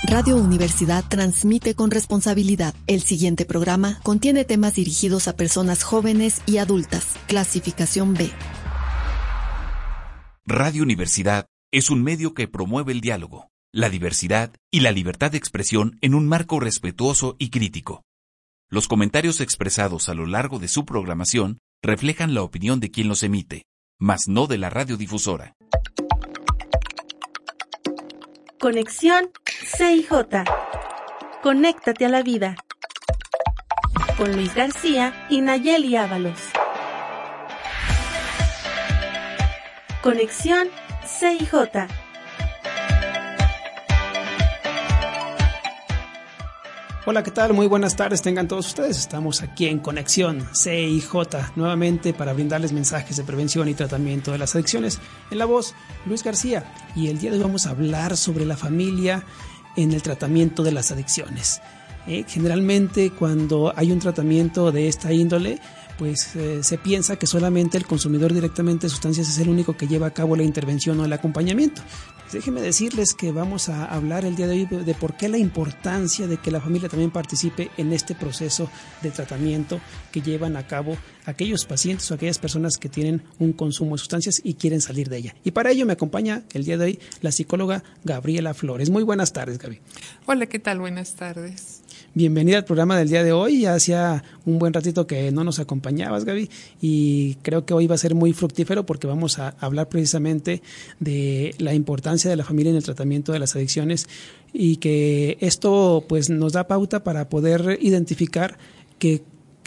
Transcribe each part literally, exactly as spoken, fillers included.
Radio Universidad transmite con responsabilidad. El siguiente programa contiene temas dirigidos a personas jóvenes y adultas. Clasificación B. Radio Universidad es un medio que promueve el diálogo, la diversidad y la libertad de expresión en un marco respetuoso y crítico. Los comentarios expresados a lo largo de su programación reflejan la opinión de quien los emite, mas no de la radiodifusora. Conexión C I J. Conéctate a la vida. Con Luis García y Nayeli Ábalos. Conexión C I J. Hola, ¿qué tal? Muy buenas tardes, tengan todos ustedes. Estamos aquí en Conexión C I J, nuevamente para brindarles mensajes de prevención y tratamiento de las adicciones. En la voz, Luis García. Y el día de hoy vamos a hablar sobre la familia en el tratamiento de las adicciones. Eh, generalmente cuando hay un tratamiento de esta índole, pues eh, se piensa que solamente el consumidor directamente de sustancias es el único que lleva a cabo la intervención o el acompañamiento. Pues déjenme decirles que vamos a hablar el día de hoy de por qué la importancia de que la familia también participe en este proceso de tratamiento que llevan a cabo aquellos pacientes o aquellas personas que tienen un consumo de sustancias y quieren salir de ella. Y para ello me acompaña el día de hoy la psicóloga Gabriela Flores. Muy buenas tardes, Gaby. Hola, ¿qué tal? Buenas tardes. Bienvenida al programa del día de hoy. Ya hacía un buen ratito que no nos acompañabas, Gaby, y creo que hoy va a ser muy fructífero porque vamos a hablar precisamente de la importancia de la familia en el tratamiento de las adicciones y que esto pues nos da pauta para poder identificar que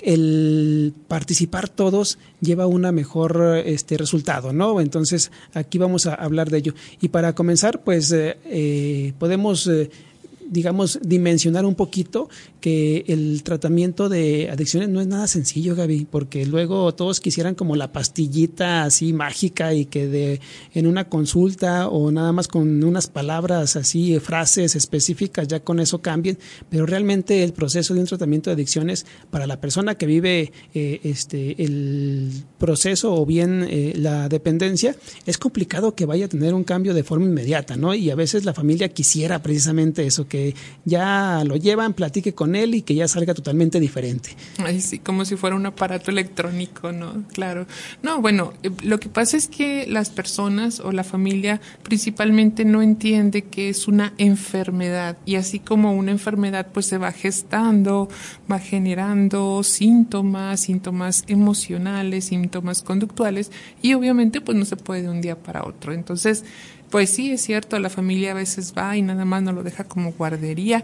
el participar todos lleva un mejor este, resultado, ¿no? Entonces aquí vamos a hablar de ello. Y para comenzar, pues eh, eh, podemos... Eh, digamos, dimensionar un poquito que el tratamiento de adicciones no es nada sencillo, Gaby, porque luego todos quisieran como la pastillita así mágica y que de en una consulta o nada más con unas palabras así, frases específicas, ya con eso cambien, pero realmente el proceso de un tratamiento de adicciones para la persona que vive eh, este el proceso o bien eh, la dependencia, es complicado que vaya a tener un cambio de forma inmediata, ¿no? Y a veces la familia quisiera precisamente eso, que ya lo llevan, platique con él y que ya salga totalmente diferente. Ay, sí, como si fuera un aparato electrónico, ¿no? Claro. No, bueno, eh, lo que pasa es que las personas o la familia principalmente no entiende que es una enfermedad y así como una enfermedad pues se va gestando, va generando síntomas, síntomas emocionales, síntomas conductuales y obviamente pues no se puede de un día para otro. Entonces, pues sí, es cierto, la familia a veces va y nada más nos lo deja como guardería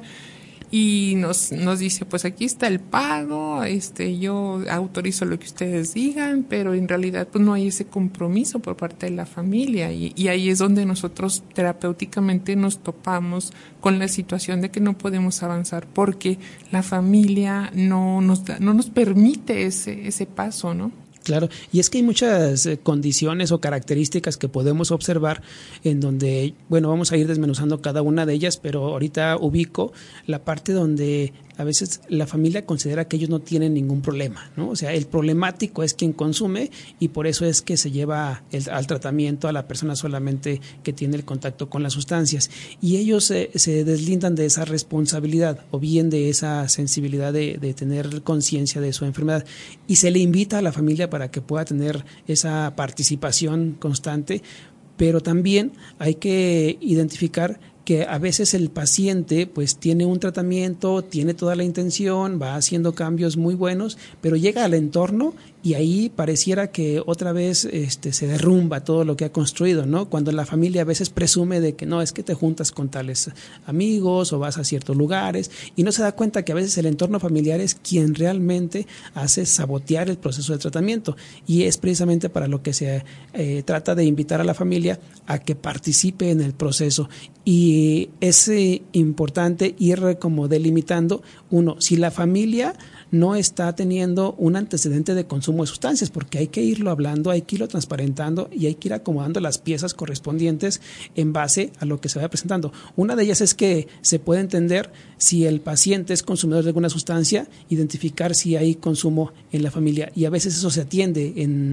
y nos nos dice, pues aquí está el pago, este yo autorizo lo que ustedes digan, pero en realidad pues no hay ese compromiso por parte de la familia y, y ahí es donde nosotros terapéuticamente nos topamos con la situación de que no podemos avanzar porque la familia no nos da, no nos permite ese ese paso, ¿no? Claro, y es que hay muchas eh, condiciones o características que podemos observar en donde, bueno, vamos a ir desmenuzando cada una de ellas, pero ahorita ubico la parte donde a veces la familia considera que ellos no tienen ningún problema, ¿no? O sea, el problemático es quien consume y por eso es que se lleva el, al tratamiento a la persona solamente que tiene el contacto con las sustancias y ellos eh, se deslindan de esa responsabilidad o bien de esa sensibilidad de, de tener conciencia de su enfermedad y se le invita a la familia para que pueda tener esa participación constante, pero también hay que identificar que a veces el paciente pues tiene un tratamiento, tiene toda la intención, va haciendo cambios muy buenos, pero llega al entorno y ahí pareciera que otra vez este, se derrumba todo lo que ha construido, ¿no? Cuando la familia a veces presume de que no, es que te juntas con tales amigos o vas a ciertos lugares y no se da cuenta que a veces el entorno familiar es quien realmente hace sabotear el proceso de tratamiento y es precisamente para lo que se eh, trata de invitar a la familia a que participe en el proceso y es eh, importante ir como delimitando, uno, si la familia no está teniendo un antecedente de consumo de sustancias, porque hay que irlo hablando, hay que irlo transparentando y hay que ir acomodando las piezas correspondientes en base a lo que se vaya presentando. Una de ellas es que se puede entender si el paciente es consumidor de alguna sustancia, identificar si hay consumo en la familia y a veces eso se atiende en,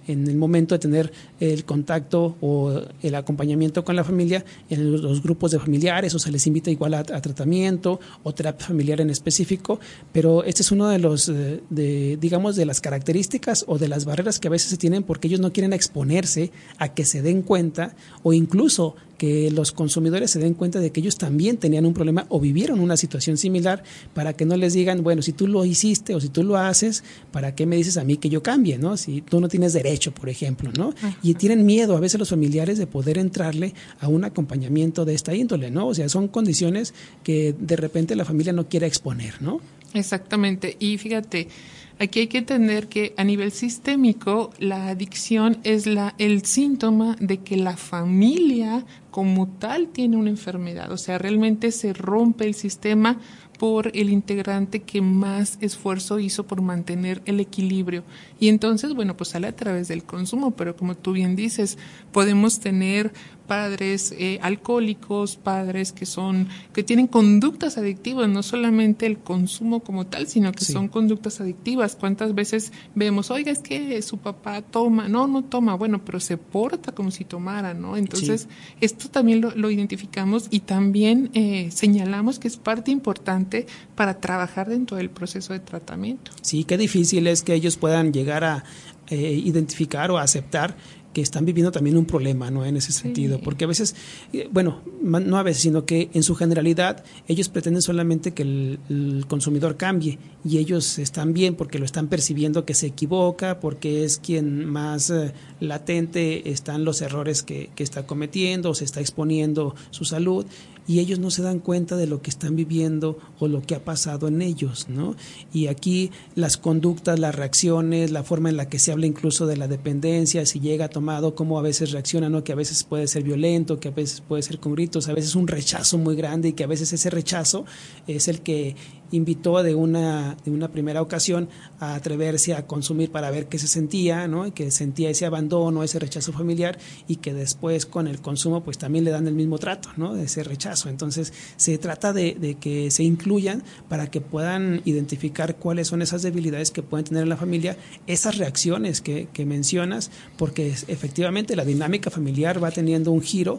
en el momento de tener el contacto o el acompañamiento con la familia en los grupos de familiares, o se les invita igual a, a tratamiento o terapia familiar en específico, pero este es uno de los, de, digamos, de las características o de las barreras que a veces se tienen porque ellos no quieren exponerse a que se den cuenta, o incluso que los consumidores se den cuenta de que ellos también tenían un problema o vivieron una situación similar, para que no les digan, bueno, si tú lo hiciste o si tú lo haces, ¿para qué me dices a mí que yo cambie, no? Si tú no tienes derecho, por ejemplo, ¿no? Ajá. Y tienen miedo a veces los familiares de poder entrarle a un acompañamiento de esta índole, ¿no? O sea, son condiciones que de repente la familia no quiere exponer, ¿no? Exactamente. Y fíjate, aquí hay que entender que a nivel sistémico la adicción es la, el síntoma de que la familia como tal tiene una enfermedad. O sea, realmente se rompe el sistema por el integrante que más esfuerzo hizo por mantener el equilibrio. Y entonces, bueno, pues sale a través del consumo, pero como tú bien dices, podemos tener padres eh, alcohólicos, padres que son, que tienen conductas adictivas, no solamente el consumo como tal, sino que sí. son conductas adictivas. ¿Cuántas veces vemos, oiga, es que su papá toma? No, no toma, bueno, pero se porta como si tomara, ¿no? Entonces, sí. esto también lo, lo identificamos y también eh, señalamos que es parte importante para trabajar dentro del proceso de tratamiento. Sí, qué difícil es que ellos puedan llegar a eh, identificar o a aceptar que están viviendo también un problema, ¿no? En ese sentido, sí. porque a veces, bueno, no a veces, sino que en su generalidad ellos pretenden solamente que el, el consumidor cambie y ellos están bien porque lo están percibiendo que se equivoca, porque es quien más eh, latente están los errores que, que está cometiendo o se está exponiendo su salud, y ellos no se dan cuenta de lo que están viviendo o lo que ha pasado en ellos, ¿no? Y aquí las conductas, las reacciones, la forma en la que se habla incluso de la dependencia, si llega tomado, cómo a veces reacciona, ¿no? Que a veces puede ser violento, que a veces puede ser con gritos, a veces un rechazo muy grande, y que a veces ese rechazo es el que invitó de una, de una primera ocasión a atreverse a consumir para ver qué se sentía, ¿no? Que sentía ese abandono, ese rechazo familiar, y que después con el consumo pues también le dan el mismo trato, ¿no? De ese rechazo. Entonces se trata de, de que se incluyan para que puedan identificar cuáles son esas debilidades que pueden tener en la familia, esas reacciones que, que mencionas, porque es, efectivamente la dinámica familiar va teniendo un giro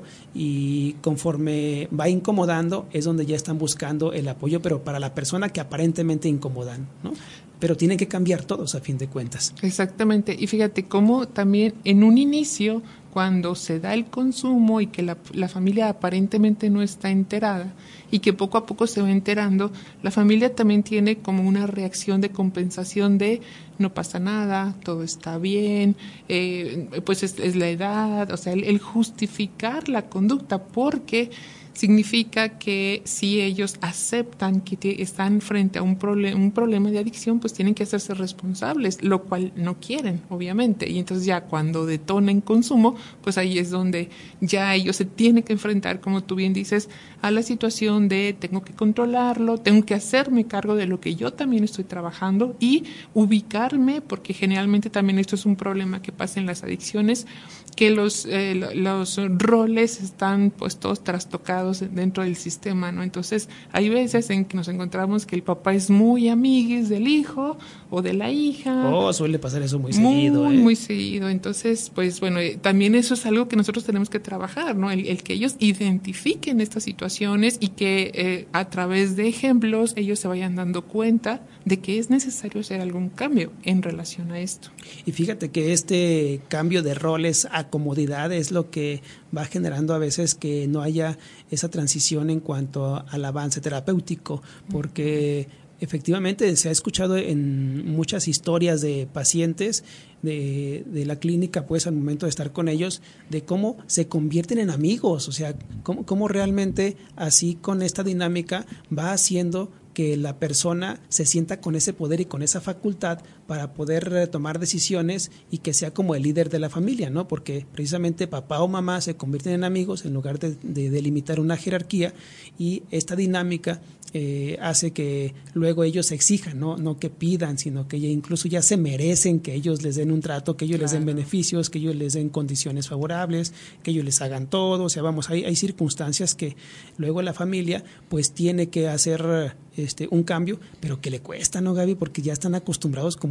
y conforme va incomodando es donde ya están buscando el apoyo, pero para la persona que aparentemente incomodan, ¿no? Pero tienen que cambiar todos a fin de cuentas. Exactamente, y fíjate cómo también en un inicio, cuando se da el consumo y que la, la familia aparentemente no está enterada y que poco a poco se va enterando, la familia también tiene como una reacción de compensación de no pasa nada, todo está bien, eh, pues es, es la edad, o sea, el, el justificar la conducta, porque significa que si ellos aceptan que te, están frente a un, prole- un problema de adicción, pues tienen que hacerse responsables, lo cual no quieren, obviamente. Y entonces ya cuando detonan consumo, pues ahí es donde ya ellos se tienen que enfrentar, como tú bien dices, a la situación de tengo que controlarlo, tengo que hacerme cargo de lo que yo también estoy trabajando y ubicarme, porque generalmente también esto es un problema que pasa en las adicciones, que los, eh, los roles están pues todos trastocados dentro del sistema, ¿no? Entonces hay veces en que nos encontramos que el papá es muy amiguis del hijo o de la hija. Oh, suele pasar eso muy, muy seguido. Muy, ¿eh? muy seguido. Entonces, pues bueno, eh, también eso es algo que nosotros tenemos que trabajar, ¿no? El, el que ellos identifiquen estas situaciones y que eh, a través de ejemplos ellos se vayan dando cuenta de que es necesario hacer algún cambio en relación a esto. Y fíjate que este cambio de roles a comodidad es lo que va generando a veces que no haya esa transición en cuanto al avance terapéutico, porque efectivamente se ha escuchado en muchas historias de pacientes de, de la clínica, pues al momento de estar con ellos, de cómo se convierten en amigos, o sea, cómo, cómo realmente así con esta dinámica va haciendo que la persona se sienta con ese poder y con esa facultad para poder tomar decisiones y que sea como el líder de la familia, ¿no? Porque precisamente papá o mamá se convierten en amigos en lugar de, de delimitar una jerarquía, y esta dinámica eh, hace que luego ellos exijan, ¿no? No que pidan, sino que ya incluso ya se merecen que ellos les den un trato, que ellos claro. les den beneficios, que ellos les den condiciones favorables, que ellos les hagan todo. O sea, vamos, hay, hay circunstancias que luego la familia pues tiene que hacer este un cambio, pero que le cuesta, ¿no, Gaby? Porque ya están acostumbrados como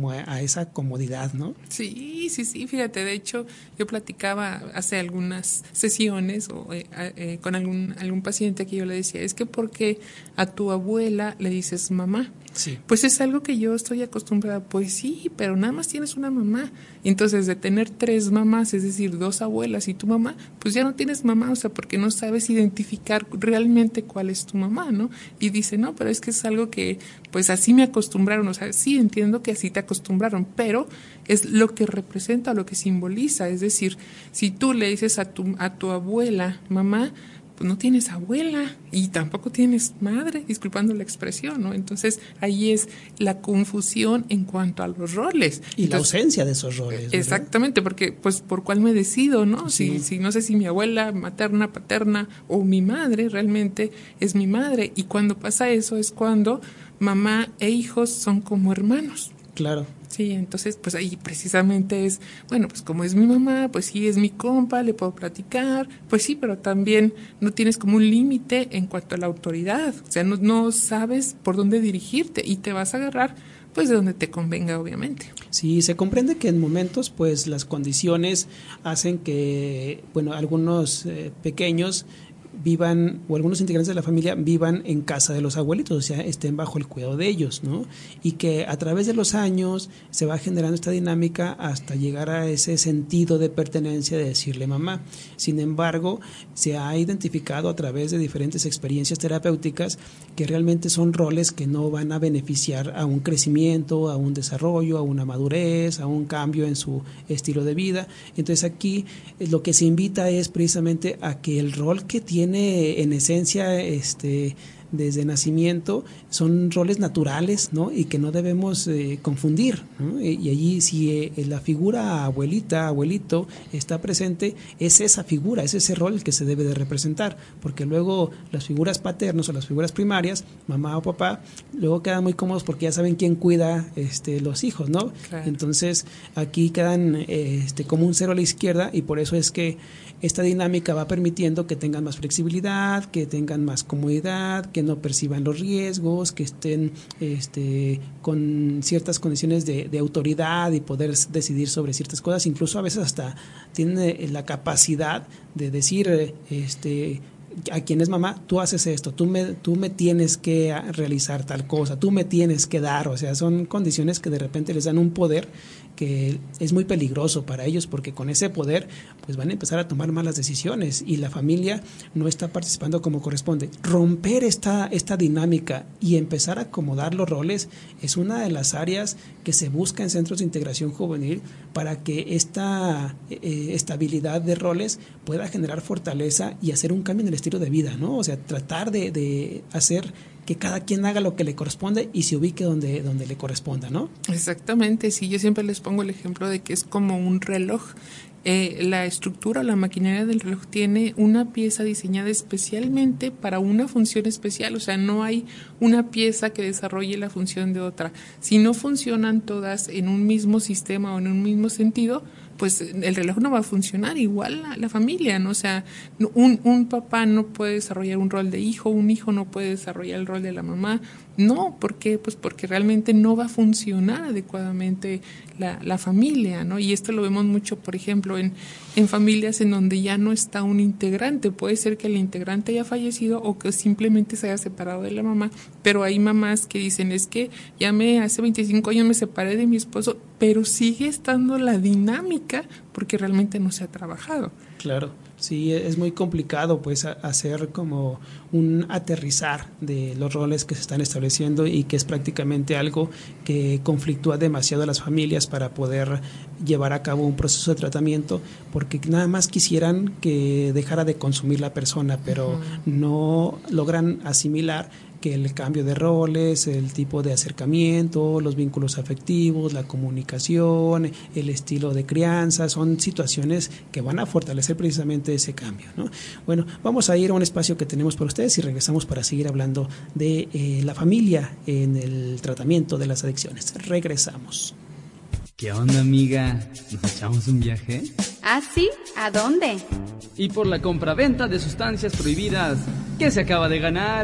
como a, a esa comodidad, ¿no? Sí, sí, sí, fíjate, de hecho yo platicaba hace algunas sesiones o, eh, eh, con algún, algún paciente que yo le decía, es que ¿por qué a tu abuela le dices mamá? Sí. Pues es algo que yo estoy acostumbrada, pues sí, pero nada más tienes una mamá. Entonces, de tener tres mamás, es decir, dos abuelas y tu mamá, pues ya no tienes mamá, o sea, porque no sabes identificar realmente cuál es tu mamá, ¿no? Y dice, no, pero es que es algo que, pues así me acostumbraron, o sea, sí entiendo que así te acostumbraron, pero es lo que representa, lo que simboliza, es decir, si tú le dices a tu, a tu abuela, mamá, pues no tienes abuela y tampoco tienes madre, disculpando la expresión, ¿no? Entonces, ahí es la confusión en cuanto a los roles. Y Entonces, la ausencia de esos roles, ¿verdad? Exactamente, porque pues por cuál me decido, ¿no? Sí. Si, si no sé si mi abuela materna, paterna o mi madre realmente es mi madre. Y cuando pasa eso es cuando mamá e hijos son como hermanos. Claro. Sí, entonces pues ahí precisamente es, bueno, pues como es mi mamá, pues sí es mi compa, le puedo platicar, pues sí, pero también no tienes como un límite en cuanto a la autoridad, o sea, no, no sabes por dónde dirigirte y te vas a agarrar pues de donde te convenga, obviamente. Sí, se comprende que en momentos pues las condiciones hacen que, bueno, algunos eh, pequeños vivan, o algunos integrantes de la familia vivan en casa de los abuelitos, o sea, estén bajo el cuidado de ellos, ¿no? Y que a través de los años se va generando esta dinámica hasta llegar a ese sentido de pertenencia de decirle mamá. Sin embargo, se ha identificado a través de diferentes experiencias terapéuticas que realmente son roles que no van a beneficiar a un crecimiento, a un desarrollo, a una madurez, a un cambio en su estilo de vida. Entonces aquí lo que se invita es precisamente a que el rol que tiene en esencia este desde nacimiento son roles naturales, ¿no? Y que no debemos eh, confundir, ¿no? Y, y allí si eh, la figura abuelita, abuelito está presente, es esa figura, es ese rol el que se debe de representar, porque luego las figuras paternas o las figuras primarias, mamá o papá, luego quedan muy cómodos porque ya saben quién cuida este los hijos, ¿no? Claro. Entonces aquí quedan eh, este como un cero a la izquierda y por eso es que esta dinámica va permitiendo que tengan más flexibilidad, que tengan más comodidad, que no perciban los riesgos, que estén este, con ciertas condiciones de, de autoridad y poder decidir sobre ciertas cosas. Incluso a veces hasta tienen la capacidad de decir este, a quien es mamá, tú haces esto, tú me, tú me tienes que realizar tal cosa, tú me tienes que dar. O sea, son condiciones que de repente les dan un poder que es muy peligroso para ellos porque con ese poder pues van a empezar a tomar malas decisiones y la familia no está participando como corresponde. Romper esta, esta dinámica y empezar a acomodar los roles es una de las áreas que se busca en centros de integración juvenil para que esta eh, estabilidad de roles pueda generar fortaleza y hacer un cambio en el estilo de vida, ¿no? O sea, tratar de, de hacer que cada quien haga lo que le corresponde y se ubique donde, donde le corresponda, ¿no? Exactamente, sí, yo siempre les pongo el ejemplo de que es como un reloj. Eh, la estructura o la maquinaria del reloj tiene una pieza diseñada especialmente para una función especial, o sea, no hay una pieza que desarrolle la función de otra. Si no funcionan todas en un mismo sistema o en un mismo sentido, pues el reloj no va a funcionar. Igual la, la familia, ¿no? O sea, un, un papá no puede desarrollar un rol de hijo, un hijo no puede desarrollar el rol de la mamá. No, ¿por qué? Pues porque realmente no va a funcionar adecuadamente la, la familia, ¿no? Y esto lo vemos mucho, por ejemplo, en, en familias en donde ya no está un integrante. Puede ser que el integrante haya fallecido o que simplemente se haya separado de la mamá, pero hay mamás que dicen, es que ya me hace veinticinco años me separé de mi esposo, pero sigue estando la dinámica porque realmente no se ha trabajado. Claro, sí, es muy complicado pues hacer como un aterrizar de los roles que se están estableciendo y que es prácticamente algo que conflictúa demasiado a las familias para poder llevar a cabo un proceso de tratamiento, porque nada más quisieran que dejara de consumir la persona, pero uh-huh. no logran asimilar que el cambio de roles, el tipo de acercamiento, los vínculos afectivos, la comunicación, el estilo de crianza, son situaciones que van a fortalecer precisamente ese cambio, ¿no? Bueno, vamos a ir a un espacio que tenemos para ustedes y regresamos para seguir hablando de eh, la familia en el tratamiento de las adicciones. Regresamos. ¿Qué onda, amiga? ¿Nos echamos un viaje? ¿Ah, sí? ¿A dónde? Y por la compraventa de sustancias prohibidas, ¿qué se acaba de ganar?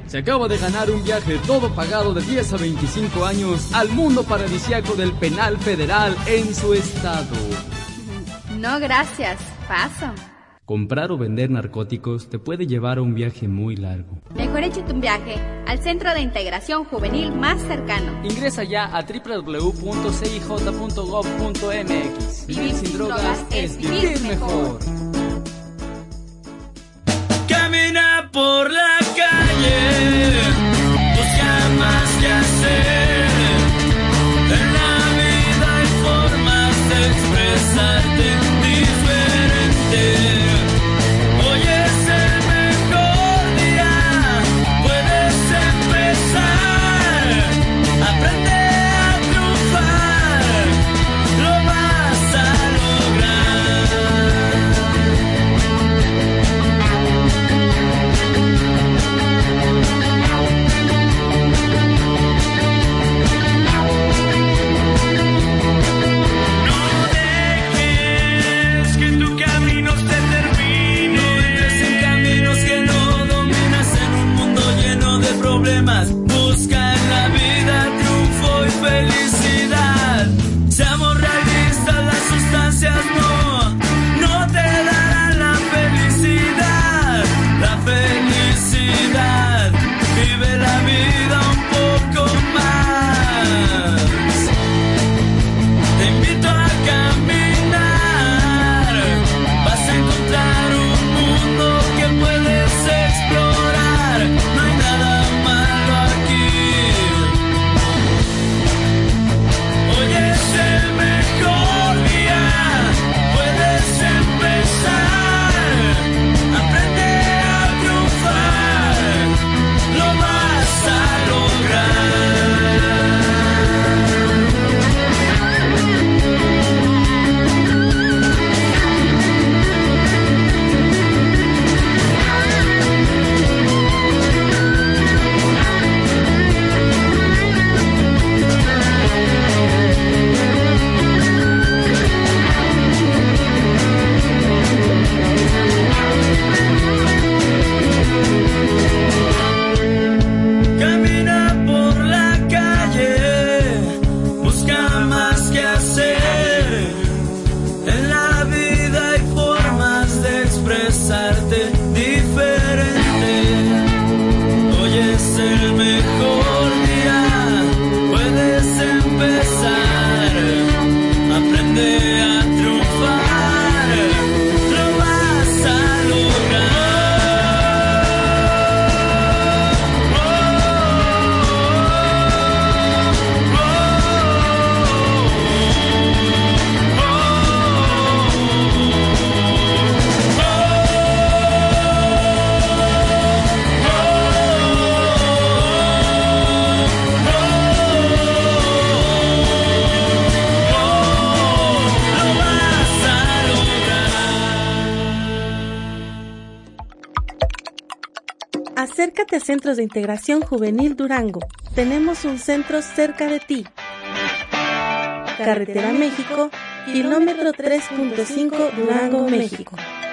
Se acaba de ganar un viaje todo pagado de diez a veinticinco años al mundo paradisíaco del penal federal en su estado. No, gracias. Paso. Comprar o vender narcóticos te puede llevar a un viaje muy largo. Mejor échate un viaje al Centro de Integración Juvenil más cercano. Ingresa ya a doble u doble u doble u punto c i j punto gov punto m x. Vivir sin drogas es vivir mejor. Camina por la calle, busca más que hacer. En la vida hay formas de expresarte diferente. Hoy es el mejor día, puedes empezar. Aprende a triunfar, lo vas a lograr. Problemas, busca en la vida triunfo y felicidad. Seamos realistas, las sustancias no, no te darán la felicidad. La felicidad, vive la vida un poco más. Te invito a caminar, vas a encontrar un mundo que puedes explorar. No hay nada malo aquí. Hoy es el mejor día, puedes empezar. Aprende a triunfar, lo vas a lograr. Camina por la calle, busca más que hacer. En la vida hay formas de expresarte diferente. Hoy es el mejor día, puedes empezar. Aprende a triunfar, lo vas a lograr. Acércate a Centros de Integración Juvenil Durango. Tenemos un centro cerca de ti. Carretera México, kilómetro tres punto cinco, Durango, México.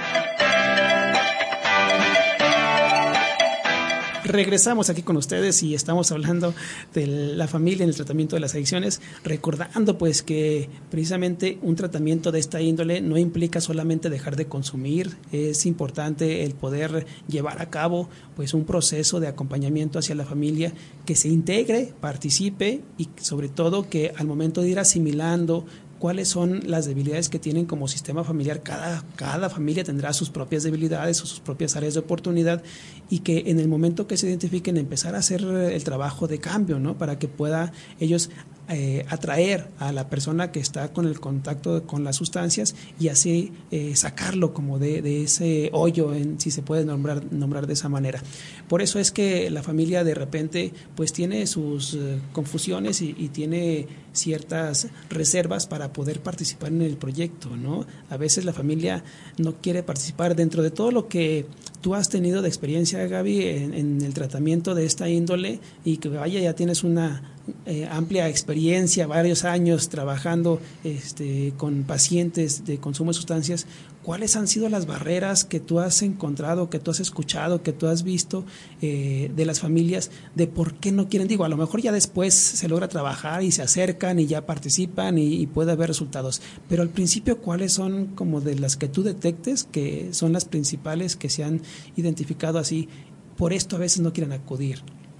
Regresamos aquí con ustedes y estamos hablando de la familia en el tratamiento de las adicciones, recordando pues que precisamente un tratamiento de esta índole no implica solamente dejar de consumir, es importante el poder llevar a cabo pues un proceso de acompañamiento hacia la familia que se integre, participe y sobre todo que al momento de ir asimilando cuáles son las debilidades que tienen como sistema familiar. Cada, cada familia tendrá sus propias debilidades o sus propias áreas de oportunidad y que en el momento que se identifiquen empezar a hacer el trabajo de cambio, ¿no? Para que pueda ellos eh, atraer a la persona que está con el contacto con las sustancias y así eh, sacarlo como de, de ese hoyo, en, si se puede nombrar, nombrar de esa manera. Por eso es que la familia de repente pues tiene sus eh, confusiones y, y tiene ciertas reservas para poder participar en el proyecto, ¿no? A veces la familia no quiere participar dentro de todo lo que tú has tenido de experiencia, Gaby, en, en el tratamiento de esta índole y que vaya, ya tienes una eh, amplia experiencia, varios años trabajando este, con pacientes de consumo de sustancias. ¿cuáles han sido las barreras que tú has encontrado, que tú has escuchado, que tú has visto eh, de las familias, de por qué no quieren? Digo, a lo mejor ya después se logra trabajar y se acercan y ya participan y, y puede haber resultados, pero al principio, ¿cuáles son como de las que tú detectes que son las principales que se han identificado así? Por esto a veces no quieren acudir.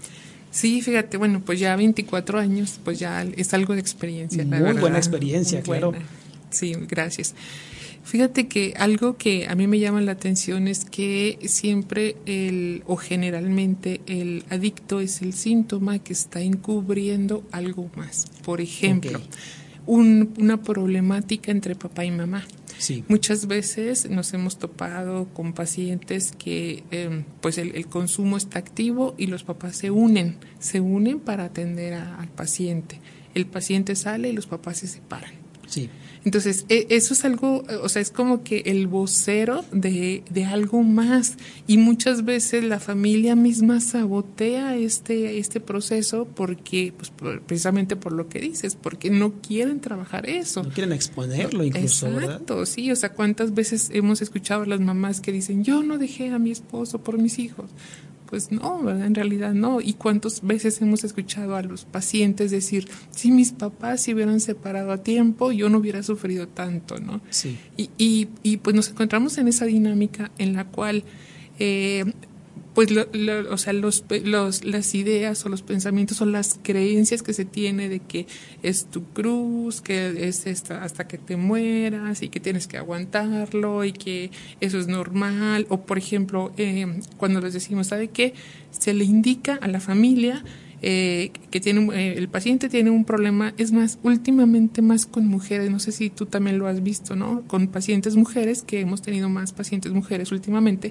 Sí, fíjate, bueno, pues ya veinticuatro años, pues ya es algo de experiencia. Muy verdad. buena experiencia, Muy claro. buena. Sí, gracias. Fíjate que algo que a mí me llama la atención es que siempre el, o generalmente el adicto es el síntoma que está encubriendo algo más. Por ejemplo, okay. un, una problemática entre papá y mamá. Sí. Muchas veces nos hemos topado con pacientes que eh, pues el, el consumo está activo y los papás se unen, se unen para atender a, al paciente. El paciente sale y los papás se separan. Sí. Entonces, eso es algo, o sea, es como que el vocero de, de algo más, y muchas veces la familia misma sabotea este, este proceso porque, pues, por, precisamente por lo que dices, porque no quieren trabajar eso. No quieren exponerlo incluso, Exacto, ¿verdad? Sí, o sea, ¿cuántas veces hemos escuchado a las mamás que dicen, yo no dejé a mi esposo por mis hijos? Pues no, ¿verdad? En realidad no. ¿Y cuántas veces hemos escuchado a los pacientes decir, si mis papás se hubieran separado a tiempo, yo no hubiera sufrido tanto, ¿no? Sí. Y, y, y pues nos encontramos en esa dinámica en la cual, eh, pues, lo, lo, o sea, los, los, las ideas o los pensamientos o las creencias que se tiene de que es tu cruz, que es esta hasta que te mueras y que tienes que aguantarlo y que eso es normal. O, por ejemplo, eh, cuando les decimos, ¿sabe qué? Se le indica a la familia eh, que tiene eh, el paciente tiene un problema, es más, últimamente más con mujeres, no sé si tú también lo has visto, ¿no? Con pacientes mujeres, que hemos tenido más pacientes mujeres últimamente,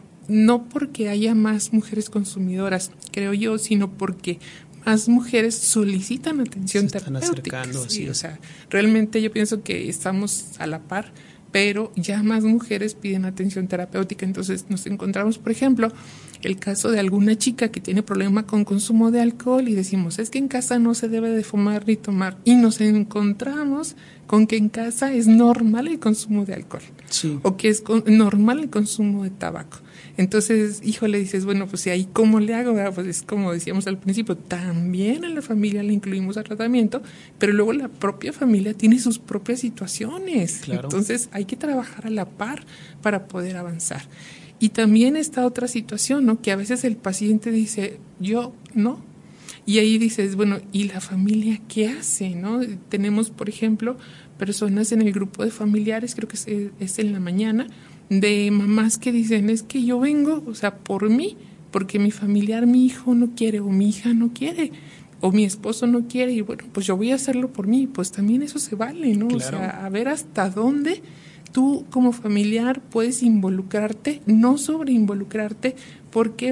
no porque haya más mujeres consumidoras, creo yo, sino porque más mujeres solicitan atención Se están terapéutica. Acercando, sí, sí. O sea, realmente yo pienso que estamos a la par, pero ya más mujeres piden atención terapéutica. Entonces nos encontramos, por ejemplo, el caso de alguna chica que tiene problema con consumo de alcohol y decimos, es que en casa no se debe de fumar ni tomar. Y nos encontramos con que en casa es normal el consumo de alcohol. Sí. O que es con, normal el consumo de tabaco. Entonces, híjole, dices, bueno, pues ¿y ahí cómo le hago? Pues es como decíamos al principio, también a la familia le incluimos al tratamiento, pero luego la propia familia tiene sus propias situaciones. Claro. Entonces, hay que trabajar a la par para poder avanzar. Y también está otra situación, ¿no? Que a veces el paciente dice, yo no. Y ahí dices, bueno, ¿y la familia qué hace, no? Tenemos, por ejemplo, personas en el grupo de familiares, creo que es, es en la mañana, de mamás que dicen, es que yo vengo, o sea, por mí, porque mi familiar, mi hijo no quiere, o mi hija no quiere, o mi esposo no quiere, y bueno, pues yo voy a hacerlo por mí. Pues también eso se vale, ¿no? Claro. O sea, a ver hasta dónde tú como familiar puedes involucrarte, no sobreinvolucrarte, porque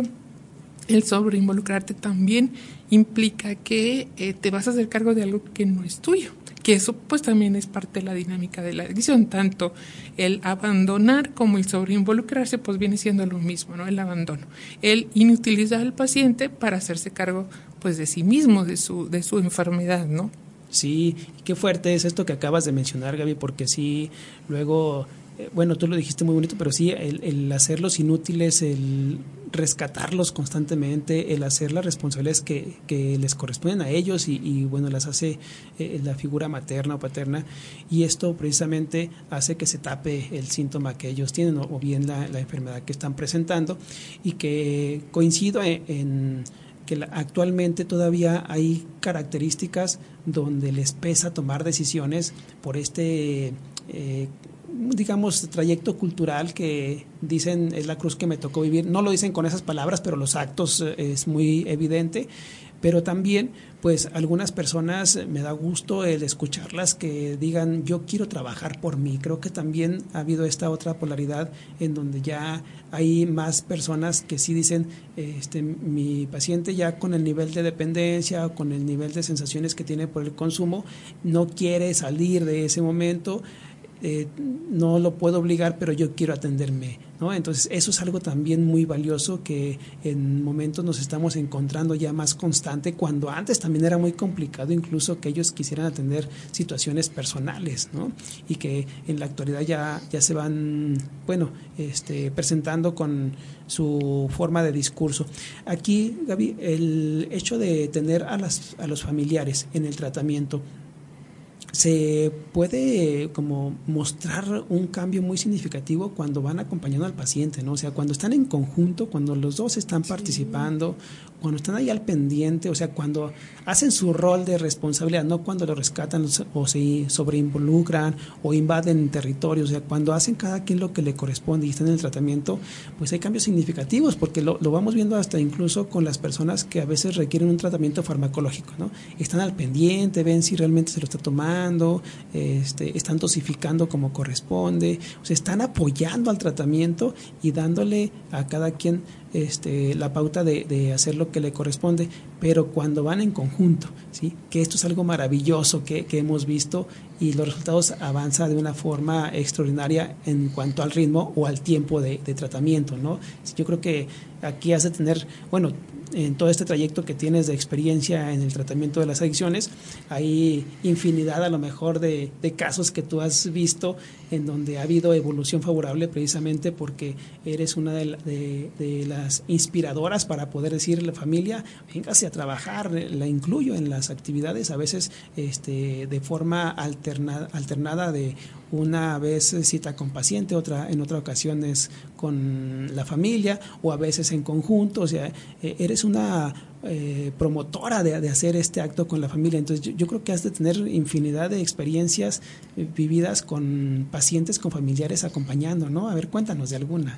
el sobreinvolucrarte también implica que eh, te vas a hacer cargo de algo que no es tuyo, que eso pues también es parte de la dinámica de la adicción. Tanto el abandonar como el sobreinvolucrarse pues viene siendo lo mismo, ¿no? El abandono, el inutilizar al paciente para hacerse cargo pues de sí mismo, de su, de su enfermedad, ¿no? Sí, qué fuerte es esto que acabas de mencionar, Gaby, porque sí, luego, eh, bueno, tú lo dijiste muy bonito, pero sí, el, el hacerlos inútiles, el rescatarlos constantemente, el hacer las responsabilidades que, que les corresponden a ellos y, y bueno, las hace eh, la figura materna o paterna, y esto precisamente hace que se tape el síntoma que ellos tienen o, o bien la, la enfermedad que están presentando, y que coincido en, en que la, actualmente todavía hay características donde les pesa tomar decisiones por este, eh, digamos, trayecto cultural que dicen es la cruz que me tocó vivir. No lo dicen con esas palabras, pero los actos eh, es muy evidente. Pero también, pues, algunas personas me da gusto el escucharlas que digan, yo quiero trabajar por mí. Creo que también ha habido esta otra polaridad en donde ya hay más personas que sí dicen, este, mi paciente ya con el nivel de dependencia o con el nivel de sensaciones que tiene por el consumo, no quiere salir de ese momento. eh, no lo puedo obligar, pero yo quiero atenderme, ¿no? Entonces eso es algo también muy valioso que en momentos nos estamos encontrando ya más constante, cuando antes también era muy complicado incluso que ellos quisieran atender situaciones personales, ¿no? Y que en la actualidad ya, ya se van, bueno, este, presentando con su forma de discurso. Aquí, Gaby, el hecho de tener a, las, a los familiares en el tratamiento, se puede como mostrar un cambio muy significativo cuando van acompañando al paciente, ¿no? O sea, cuando están en conjunto, cuando los dos están participando, cuando están ahí al pendiente, o sea, cuando hacen su rol de responsabilidad, no cuando lo rescatan o se sobreinvolucran o invaden territorios, o sea, cuando hacen cada quien lo que le corresponde y están en el tratamiento, pues hay cambios significativos, porque lo, lo vamos viendo hasta incluso con las personas que a veces requieren un tratamiento farmacológico, ¿no? Están al pendiente, ven si realmente se lo está tomando, Este, están dosificando como corresponde, o sea, están apoyando al tratamiento y dándole a cada quien este, la pauta de, de hacer lo que le corresponde, pero cuando van en conjunto, ¿sí? Que esto es algo maravilloso que, que hemos visto y los resultados avanzan de una forma extraordinaria en cuanto al ritmo o al tiempo de, de tratamiento, ¿no? Yo creo que aquí has de tener, bueno, en todo este trayecto que tienes de experiencia en el tratamiento de las adicciones, hay infinidad a lo mejor de, de casos que tú has visto en donde ha habido evolución favorable precisamente porque eres una de, la, de, de las inspiradoras para poder decirle a la familia, véngase a trabajar, la incluyo en las actividades, a veces este, de forma alterna, alternada de una vez cita con paciente, otra en otra ocasión es con la familia o a veces en conjunto, o sea, eh, eres una eh, promotora de, de hacer este acto con la familia, entonces yo, yo creo que has de tener infinidad de experiencias eh, vividas con pacientes, con familiares acompañando, ¿no? A ver, cuéntanos de alguna.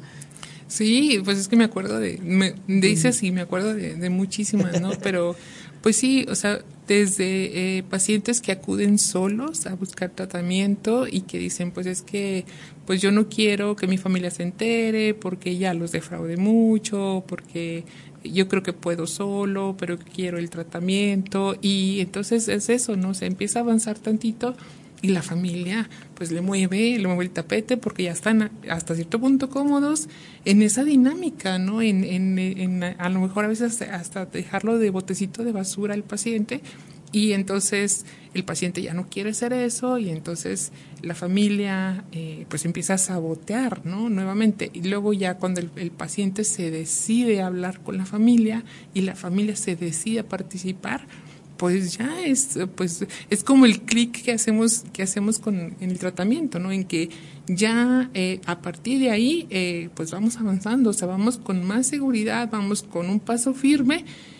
Sí, pues es que me acuerdo de, me, dice así, me acuerdo de, de muchísimas, ¿no? Pero pues sí, o sea, desde eh, pacientes que acuden solos a buscar tratamiento y que dicen, pues es que pues yo no quiero que mi familia se entere porque ya los defraudé mucho, porque yo creo que puedo solo, pero quiero el tratamiento y entonces es eso, ¿no? Se empieza a avanzar tantito y la familia pues le mueve, le mueve el tapete porque ya están hasta cierto punto cómodos en esa dinámica, ¿no? En, en, en a lo mejor a veces hasta dejarlo de botecito de basura al paciente y entonces el paciente ya no quiere hacer eso y entonces la familia eh, pues empieza a sabotear, ¿no? Nuevamente y luego ya cuando el, el paciente se decide a hablar con la familia y la familia se decide a participar, pues ya es pues es como el clic que hacemos que hacemos con en el tratamiento, ¿no? En que ya eh, a partir de ahí eh, pues vamos avanzando, o sea, vamos con más seguridad, vamos con un paso firme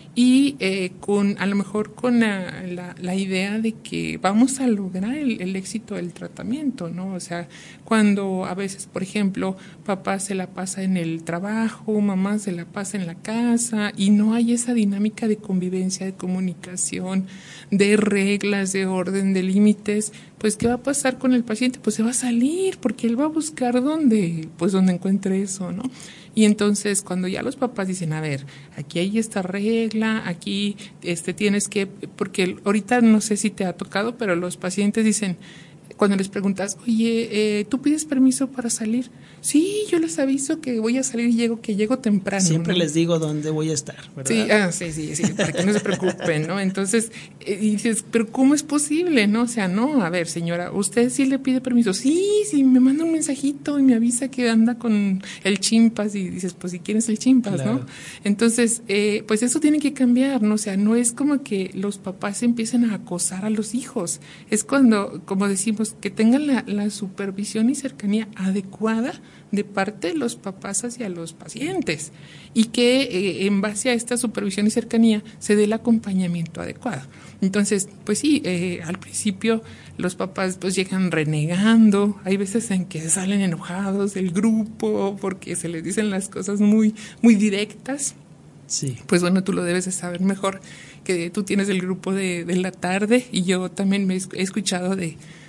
y eh, con a lo mejor con la, la, la idea de que vamos a lograr el, el éxito del tratamiento, ¿no? O sea, cuando a veces, por ejemplo, papá se la pasa en el trabajo, mamá se la pasa en la casa y no hay esa dinámica de convivencia, de comunicación, de reglas, de orden, de límites, pues ¿qué va a pasar con el paciente? Pues se va a salir porque él va a buscar dónde, pues donde encuentre eso, ¿no? Y entonces cuando ya los papás dicen, a ver, aquí hay esta regla, aquí este tienes que, porque ahorita no sé si te ha tocado, pero los pacientes dicen, cuando les preguntas, oye, eh, ¿tú pides permiso para salir? Sí, yo les aviso que voy a salir y llego, que llego temprano. Siempre ¿no? les digo dónde voy a estar, ¿verdad? Sí, ah, sí, sí, sí, para que no se preocupen, ¿no? Entonces, eh, dices, pero ¿cómo es posible, no? O sea, no, a ver, señora, ¿usted sí le pide permiso? Sí, sí, me manda un mensajito y me avisa que anda con el chimpas y dices, pues, ¿y quién es el chimpas, claro. ¿no? Entonces, eh, pues eso tiene que cambiar, ¿no? O sea, no es como que los papás empiecen a acosar a los hijos, es cuando, como decimos, que tengan la, la supervisión y cercanía adecuada de parte de los papás hacia los pacientes y que eh, en base a esta supervisión y cercanía se dé el acompañamiento adecuado. Entonces, pues sí, eh, al principio los papás pues llegan renegando, hay veces en que salen enojados del grupo porque se les dicen las cosas muy, muy directas. Sí. Pues bueno, tú lo debes de saber mejor, que tú tienes el grupo de, de la tarde y yo también me he escuchado de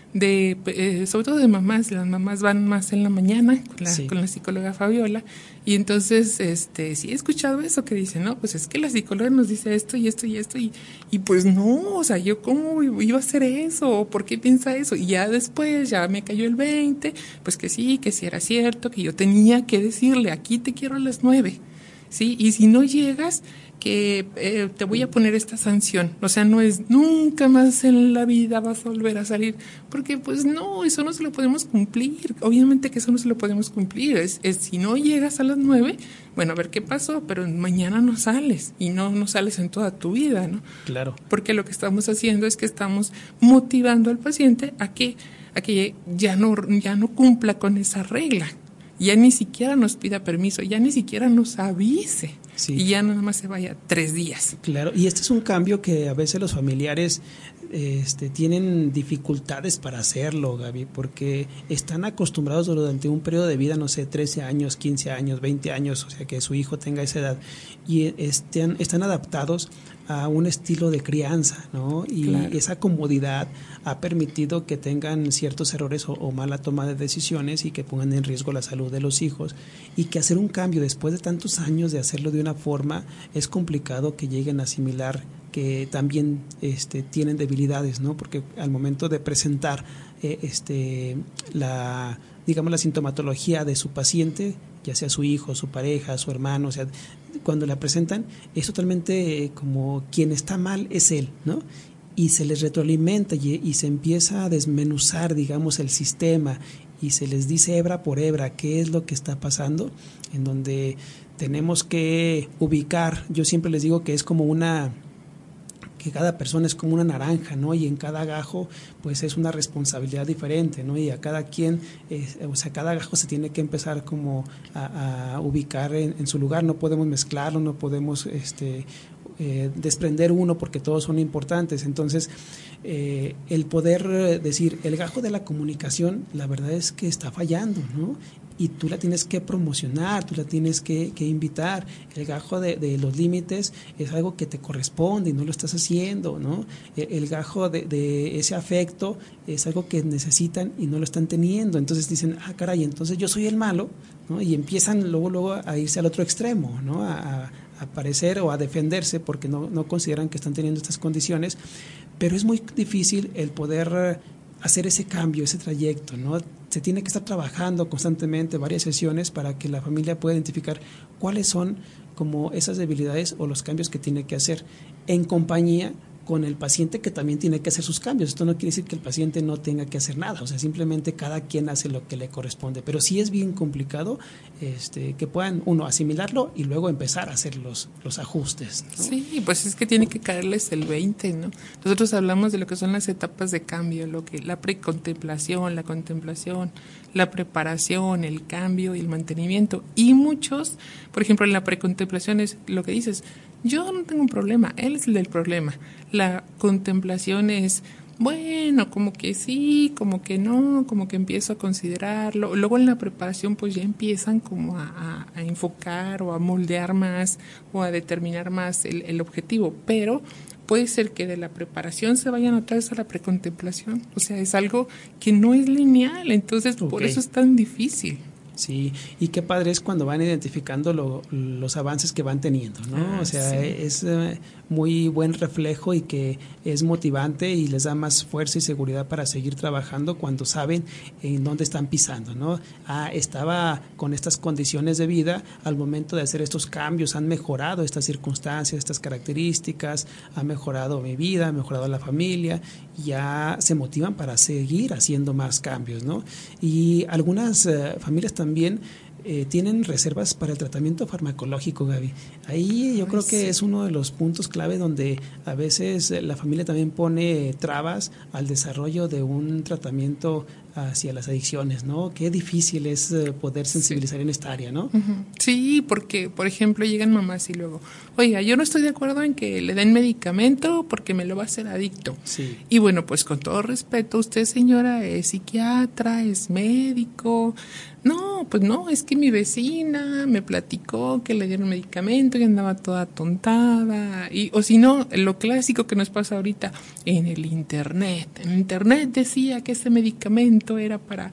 de eh, sobre todo de mamás, las mamás van más en la mañana con la, Sí. con la psicóloga Fabiola, y entonces este sí he escuchado eso que dicen, no, pues es que la psicóloga nos dice esto y esto y esto, y, y pues no, o sea, yo cómo iba a hacer eso, o por qué piensa eso, y ya después ya me cayó el veinte, pues que sí, que sí era cierto, que yo tenía que decirle, aquí te quiero a las nueve, ¿sí? Y si no llegas, que eh, te voy a poner esta sanción. O sea, no es nunca más en la vida vas a volver a salir, porque pues no, eso no se lo podemos cumplir. Obviamente que eso no se lo podemos cumplir. Es, es si no llegas a las nueve, bueno, a ver qué pasó, pero mañana no sales y no, no sales en toda tu vida, ¿no? Claro. Porque lo que estamos haciendo es que estamos motivando al paciente a que, a que ya no, ya no cumpla con esa regla. Ya ni siquiera nos pida permiso, ya ni siquiera nos avise. Sí. Y ya nada más se vaya tres días. Claro, y este es un cambio que a veces los familiares este, tienen dificultades para hacerlo, Gaby, porque están acostumbrados durante un periodo de vida, no sé, trece años, quince años, veinte años, o sea, que su hijo tenga esa edad, y estén, están adaptados a un estilo de crianza, ¿no? Y claro, esa comodidad ha permitido que tengan ciertos errores o, o mala toma de decisiones y que pongan en riesgo la salud de los hijos, y que hacer un cambio después de tantos años de hacerlo de una forma es complicado, que lleguen a asimilar que también este, tienen debilidades, ¿no? Porque al momento de presentar eh, este, la, digamos, la sintomatología de su paciente, ya sea su hijo, su pareja, su hermano, o sea, cuando la presentan es totalmente eh, como quien está mal es él, ¿no? Y se les retroalimenta y, y se empieza a desmenuzar, digamos, el sistema, y se les dice hebra por hebra qué es lo que está pasando, en donde tenemos que ubicar, yo siempre les digo que es como una, que cada persona es como una naranja, ¿no? Y en cada gajo pues es una responsabilidad diferente, ¿no? Y a cada quien, eh, o sea, cada gajo se tiene que empezar como a, a ubicar en, en su lugar, no podemos mezclarlo, no podemos este eh, desprender uno porque todos son importantes. Entonces eh, el poder decir, el gajo de la comunicación, la verdad es que está fallando, ¿no? Y tú la tienes que promocionar, tú la tienes que, que invitar. El gajo de, de los límites es algo que te corresponde y no lo estás haciendo, ¿no? El, el gajo de, de ese afecto es algo que necesitan y no lo están teniendo. Entonces dicen, ah, caray, entonces yo soy el malo, ¿no? Y empiezan luego, luego a irse al otro extremo, ¿no? A, a aparecer o a defenderse porque no, no consideran que están teniendo estas condiciones. Pero es muy difícil el poder hacer ese cambio, ese trayecto, ¿no? Se tiene que estar trabajando constantemente varias sesiones para que la familia pueda identificar cuáles son como esas debilidades o los cambios que tiene que hacer en compañía con el paciente, que también tiene que hacer sus cambios. Esto no quiere decir que el paciente no tenga que hacer nada, o sea, simplemente cada quien hace lo que le corresponde, pero sí es bien complicado este, que puedan, uno, asimilarlo y luego empezar a hacer los, los ajustes, ¿no? Sí, pues es que tiene que caerles el veinte, ¿no? Nosotros hablamos de lo que son las etapas de cambio, lo que la precontemplación, la contemplación, la preparación, el cambio y el mantenimiento. Y muchos, por ejemplo, en la precontemplación es lo que dices, yo no tengo un problema, él es el del problema. La contemplación es, bueno, como que sí, como que no, como que empiezo a considerarlo. Luego en la preparación pues ya empiezan como a, a, a enfocar o a moldear más o a determinar más el, el objetivo, pero puede ser que de la preparación se vayan otra vez a la precontemplación. O sea, es algo que no es lineal, entonces okay, por eso es tan difícil. Sí, y qué padre es cuando van identificando lo, los avances que van teniendo, ¿no? Ah, o sea, sí, es eh, muy buen reflejo y que es motivante y les da más fuerza y seguridad para seguir trabajando cuando saben en dónde están pisando, ¿no? Ah, estaba con estas condiciones de vida, al momento de hacer estos cambios han mejorado estas circunstancias, estas características, ha mejorado mi vida, ha mejorado la familia, y ya se motivan para seguir haciendo más cambios, ¿no? Y algunas eh, familias también También eh, tienen reservas para el tratamiento farmacológico, Gaby. Ahí yo Ay, creo que sí. es uno de los puntos clave donde a veces la familia también pone trabas al desarrollo de un tratamiento hacia las adicciones, ¿no? Qué difícil es poder sensibilizar sí. en esta área, ¿no? Uh-huh. Sí, porque, por ejemplo, llegan mamás y luego, oiga, yo no estoy de acuerdo en que le den medicamento porque me lo va a hacer adicto. Sí. Y bueno, pues con todo respeto, usted, señora, es psiquiatra, es médico. No, pues no, es que mi vecina me platicó que le dieron medicamento y andaba toda tontada. Y, o si no, lo clásico que nos pasa ahorita en el internet. En el internet decía que ese medicamento era para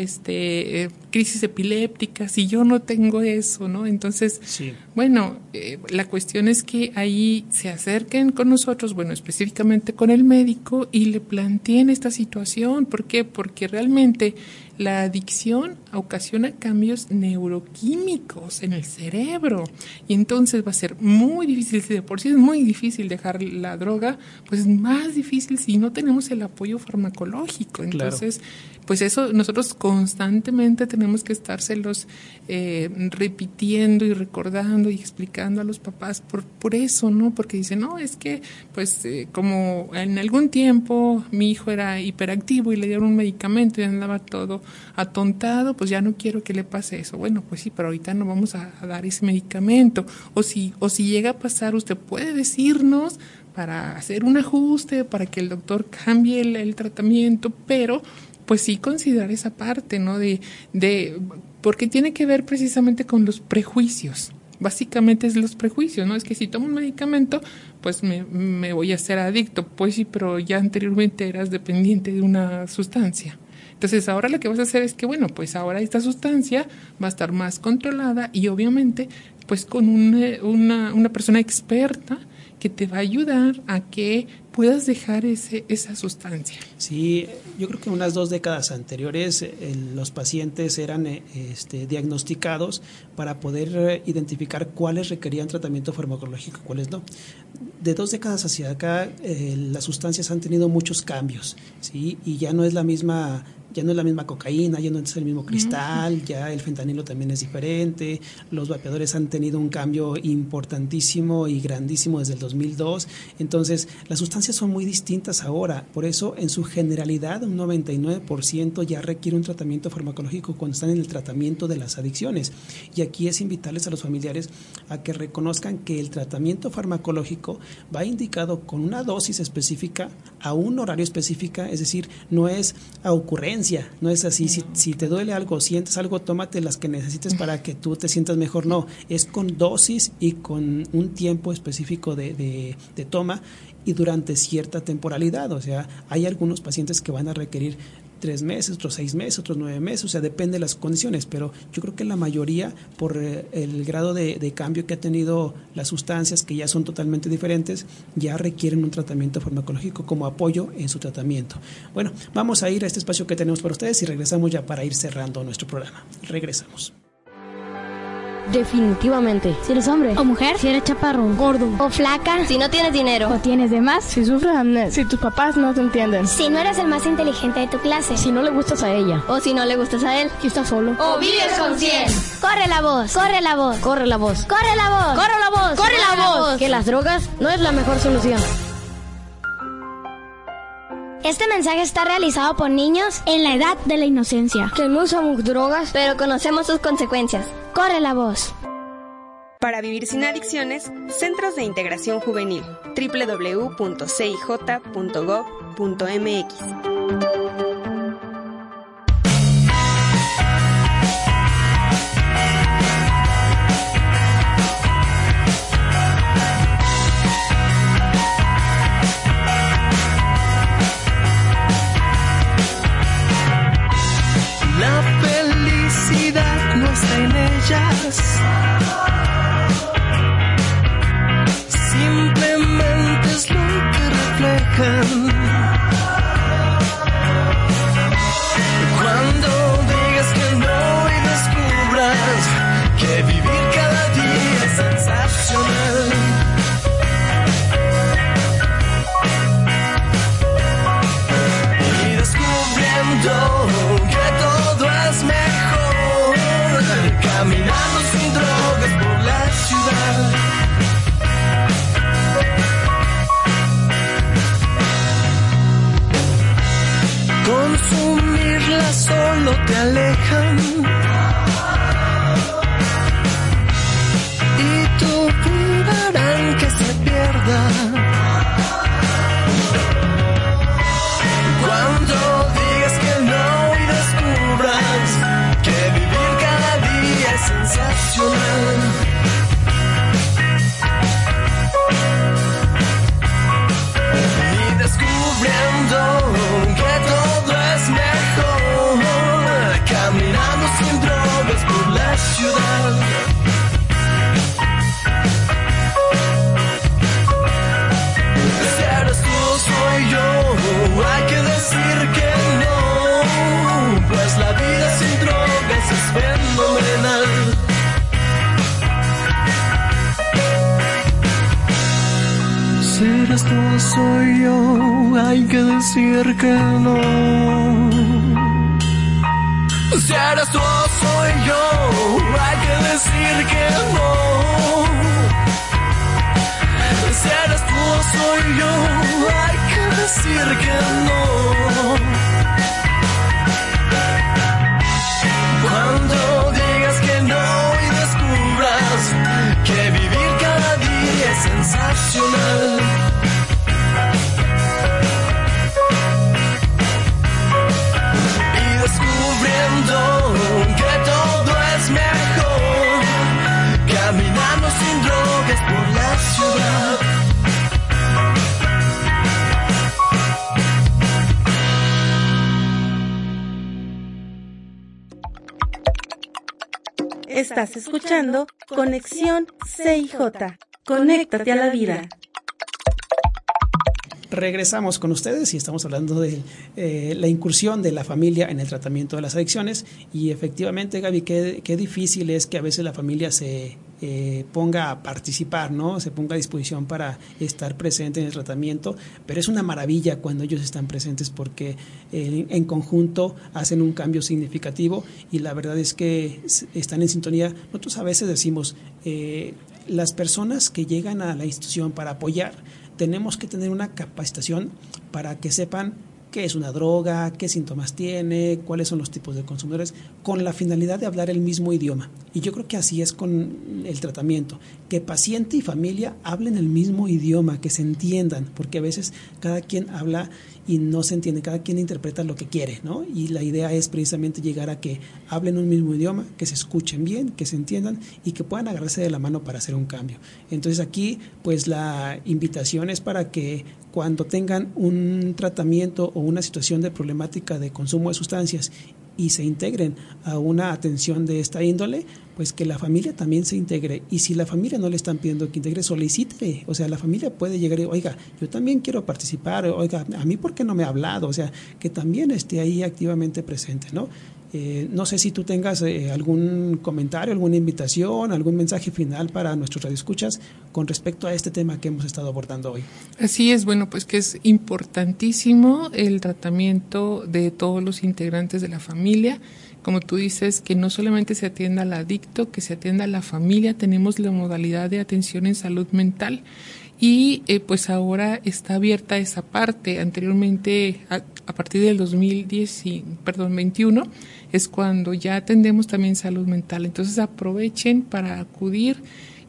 este eh, crisis epilépticas y yo no tengo eso, ¿no? Entonces, sí. bueno, eh, la cuestión es que ahí se acerquen con nosotros, bueno, específicamente con el médico y le planteen esta situación. ¿Por qué? Porque realmente la adicción ocasiona cambios neuroquímicos en el cerebro y entonces va a ser muy difícil, si de por sí es muy difícil dejar la droga, pues es más difícil si no tenemos el apoyo farmacológico. Entonces, claro. pues eso nosotros constantemente tenemos que estárselos eh, repitiendo y recordando y explicando a los papás por, por eso, ¿no? Porque dicen, no, es que pues eh, como en algún tiempo mi hijo era hiperactivo y le dieron un medicamento y andaba todo atontado, pues ya no quiero que le pase eso. Bueno, pues sí, pero ahorita no vamos a, a dar ese medicamento. O si, o si llega a pasar, usted puede decirnos para hacer un ajuste, para que el doctor cambie el, el tratamiento, pero pues sí considerar esa parte, ¿no? De, de, porque tiene que ver precisamente con los prejuicios. Básicamente es los prejuicios, ¿no? Es que si tomo un medicamento, pues me, me voy a hacer adicto. Pues sí, pero ya anteriormente eras dependiente de una sustancia. Entonces ahora lo que vas a hacer es que, bueno, pues ahora esta sustancia va a estar más controlada y obviamente pues con un, una, una persona experta que te va a ayudar a que puedas dejar ese, esa sustancia. Sí, yo creo que unas dos décadas anteriores eh, los pacientes eran eh, este, diagnosticados para poder eh, identificar cuáles requerían tratamiento farmacológico y cuáles no. De dos décadas hacia acá eh, las sustancias han tenido muchos cambios, ¿sí? Y ya no es la misma... Ya no es la misma cocaína, ya no es el mismo cristal, ya el fentanilo también es diferente, los vapeadores han tenido un cambio importantísimo y grandísimo desde el dos mil dos, entonces las sustancias son muy distintas ahora, por eso en su generalidad un noventa y nueve por ciento ya requiere un tratamiento farmacológico cuando están en el tratamiento de las adicciones, y aquí es invitarles a los familiares a que reconozcan que el tratamiento farmacológico va indicado con una dosis específica a un horario específico, es decir, no es a ocurrencia. No es así, si, si te duele algo, sientes algo, tómate las que necesites para que tú te sientas mejor. No, es con dosis y con un tiempo específico de, de, de toma y durante cierta temporalidad. O sea, hay algunos pacientes que van a requerir tres meses, otros seis meses, otros nueve meses, o sea, depende de las condiciones, pero yo creo que la mayoría, por eh, el grado de, de cambio que ha tenido las sustancias, que ya son totalmente diferentes, ya requieren un tratamiento farmacológico como apoyo en su tratamiento. Bueno, vamos a ir a este espacio que tenemos para ustedes y regresamos ya para ir cerrando nuestro programa. Regresamos. Definitivamente. Si eres hombre o mujer, si eres chaparro, gordo o flaca, si no tienes dinero o tienes de más, si sufres amnesia, si tus papás no te entienden, si no eres el más inteligente de tu clase, si no le gustas a ella o si no le gustas a él, si estás solo o vives con cien. Corre la voz, corre la voz, corre la voz, corre la voz, corre la voz, corre la voz, que las drogas no es la mejor solución. Este mensaje está realizado por niños en la edad de la inocencia, que no usamos drogas, pero conocemos sus consecuencias. Corre la voz. Para vivir sin adicciones, Centros de Integración Juvenil, doble u doble u doble u punto c i j punto gov punto m x. La felicidad no está en ellas. Simplemente es lo que reflejan. te alejan y tu vida harán que se pierda. Cuando digas que no y descubras que vivir cada día es sensacional. Y descubriendo que todo es mejor, caminando sin drogas por la ciudad. Si eres tú o soy yo, hay que decir que no, pues la vida sin drogas es fenomenal. Si eres tú o soy yo, hay que decir que no. Si eres tú o soy yo, hay que decir que no. Si eres tú o soy yo, hay que decir que no. Cuando digas que no y descubras que vivir cada día es sensacional. Y descubriendo que todo es mejor, caminando sin drogas por la ciudad. Estás escuchando Conexión C I J. Conéctate a la vida. Regresamos con ustedes y estamos hablando de eh, la incursión de la familia en el tratamiento de las adicciones. Y efectivamente, Gaby, qué, qué difícil es que a veces la familia se eh, ponga a participar, ¿no? Se ponga a disposición para estar presente en el tratamiento, pero es una maravilla cuando ellos están presentes porque eh, en conjunto hacen un cambio significativo y la verdad es que están en sintonía. Nosotros a veces decimos, eh, las personas que llegan a la institución para apoyar, tenemos que tener una capacitación para que sepan qué es una droga, qué síntomas tiene, cuáles son los tipos de consumidores, con la finalidad de hablar el mismo idioma. Y yo creo que así es con el tratamiento, que paciente y familia hablen el mismo idioma, que se entiendan, porque a veces cada quien habla y no se entiende, cada quien interpreta lo que quiere, ¿no? Y la idea es precisamente llegar a que hablen un mismo idioma, que se escuchen bien, que se entiendan y que puedan agarrarse de la mano para hacer un cambio. Entonces aquí, pues la invitación es para que cuando tengan un tratamiento o una situación de problemática de consumo de sustancias y se integren a una atención de esta índole, pues que la familia también se integre. Y si la familia no le están pidiendo que integre, solicite. O sea, la familia puede llegar y, oiga, yo también quiero participar, oiga, a mí ¿por qué no me ha hablado? O sea, que también esté ahí activamente presente, ¿no? Eh, no sé si tú tengas eh, algún comentario, alguna invitación, algún mensaje final para nuestros radioescuchas con respecto a este tema que hemos estado abordando hoy. Así es, bueno, pues que es importantísimo el tratamiento de todos los integrantes de la familia. Como tú dices, que no solamente se atienda al adicto, que se atienda a la familia. Tenemos la modalidad de atención en salud mental y eh, pues ahora está abierta esa parte. Anteriormente, a, a partir del dos mil diez, perdón, veintiuno, es cuando ya atendemos también salud mental. Entonces aprovechen para acudir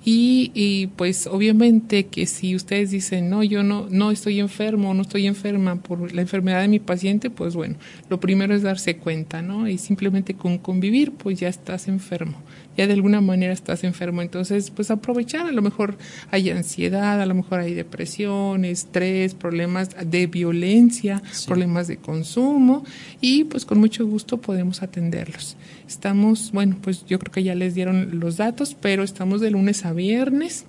y, y pues obviamente que si ustedes dicen, no, yo no, no estoy enfermo, no estoy enferma por la enfermedad de mi paciente, pues bueno, lo primero es darse cuenta, ¿no? Y simplemente con convivir, pues ya estás enfermo, ya de alguna manera estás enfermo. Entonces, pues aprovechar, a lo mejor hay ansiedad, a lo mejor hay depresión, estrés, problemas de violencia, sí, problemas de consumo y pues con mucho gusto podemos atenderlos. Estamos, bueno, pues yo creo que ya les dieron los datos, pero estamos de lunes a viernes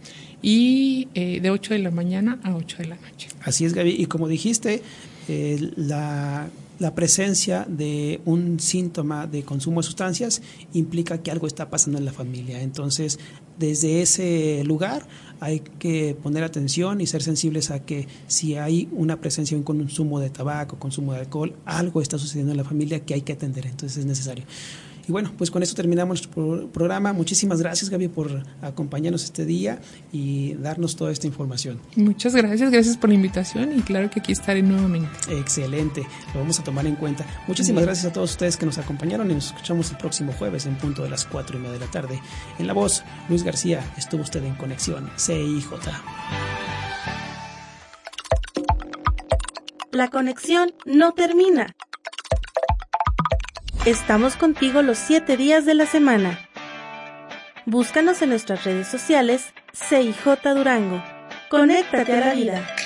y eh, de ocho de la mañana a ocho de la noche. Así es, Gaby, y como dijiste, eh, la... la presencia de un síntoma de consumo de sustancias implica que algo está pasando en la familia. Entonces, desde ese lugar hay que poner atención y ser sensibles a que si hay una presencia de un consumo de tabaco, consumo de alcohol, algo está sucediendo en la familia que hay que atender. Entonces, es necesario. Y bueno, pues con eso terminamos nuestro programa. Muchísimas gracias, Gaby, por acompañarnos este día y darnos toda esta información. Muchas gracias, gracias por la invitación y claro que aquí estaré nuevamente. Excelente, lo vamos a tomar en cuenta. Muchísimas gracias a todos ustedes que nos acompañaron y nos escuchamos el próximo jueves en punto de las cuatro y media de la tarde. En la voz, Luis García, estuvo usted en Conexión C I J. La conexión no termina. Estamos contigo los siete días de la semana. Búscanos en nuestras redes sociales C I J Durango. Conéctate a la vida.